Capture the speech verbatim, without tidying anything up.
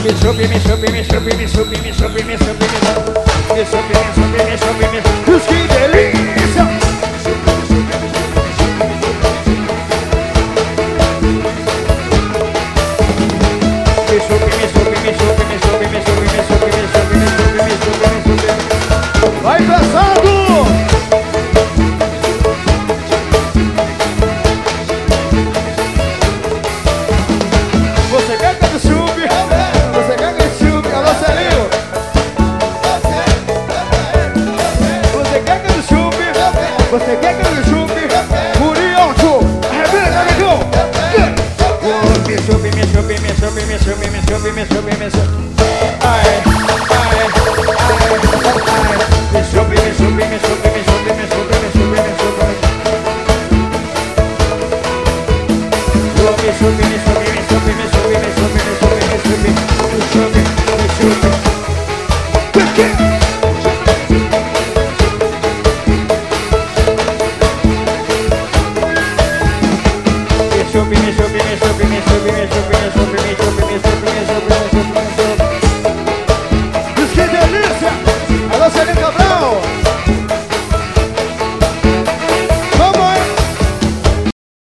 Me sobe, me sobe, me sobe, me sobe, me sobe, me sobe, me sobe. Me sobe, me sobe, me sobe, me sobe. Que delícia! Me sobe, me sobe, me sobe, me sobe, me sobe, me sobe, me sobe, me sobe, me sobe, me sobe. Vai pesado! Você quer que eu sube? Você quer que eu sube? Alô, Celinho? Você quer que eu sube? Você quer que eu sube? Murioso! Arrebenta, amigão! Me sobe, me sobe, me sobe, me sobe, me sobe, me sobe, me sobe. Ai, ai, ai, ai. Me sobe, me sobe, me sobe, me sobe, me sobe, me sobe, me sobe. Me sobe, me sobe, me sobe, me sobe, me sobe, me sobe, me sobe, me sobe, me sobe.